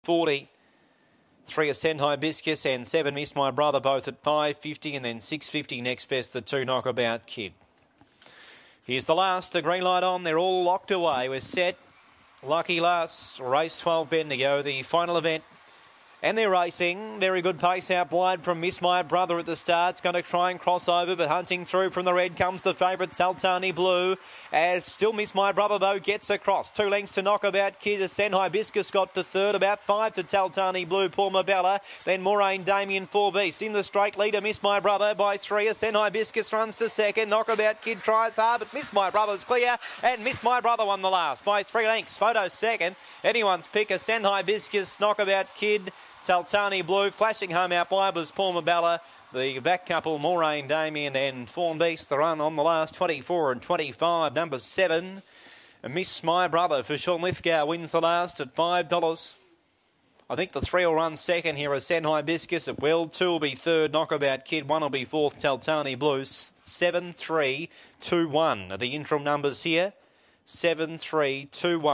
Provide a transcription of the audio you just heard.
40. 3 Ascend Hibiscus and 7 Miss My Brother, both at $5.50, and then $6.50 next best, the 2 Knockabout Kid. Here's the last, a green light on. They're all locked away. We're set. Lucky last. Race 12 Bendigo, the final event. And they're racing. Very good pace out wide from Miss My Brother at the start. It's going to try and cross over, but hunting through from the red comes the favourite, Saltani Blue. As still Miss My Brother, though, gets across. 2 lengths to Knockabout Kid. Ascend Hibiscus got to third. About 5 to Saltani Blue, Paul Mabella. Then Moraine Damien, 4 Beast. In the straight leader, Miss My Brother by 3. Ascend Hibiscus runs to second. Knockabout Kid tries hard, but Miss My Brother's clear. And Miss My Brother won the last by 3 lengths. Photo second. Anyone's pick. Ascend Hibiscus, Knockabout Kid, Taltani Blue. Flashing home out wide was Paul Mabella. The back couple, Moraine Damien and Fawn Beast, the run on the last 24 and 25. Number 7, Miss My Brother for Sean Lithgow wins the last at $5. I think the 3 will run second here. Ascend Hibiscus at will. 2 will be third, Knockabout Kid. 1 will be fourth, Taltani Blue. 7, 3, 2, 1 are the interim numbers here. 7, 3, 2, 1.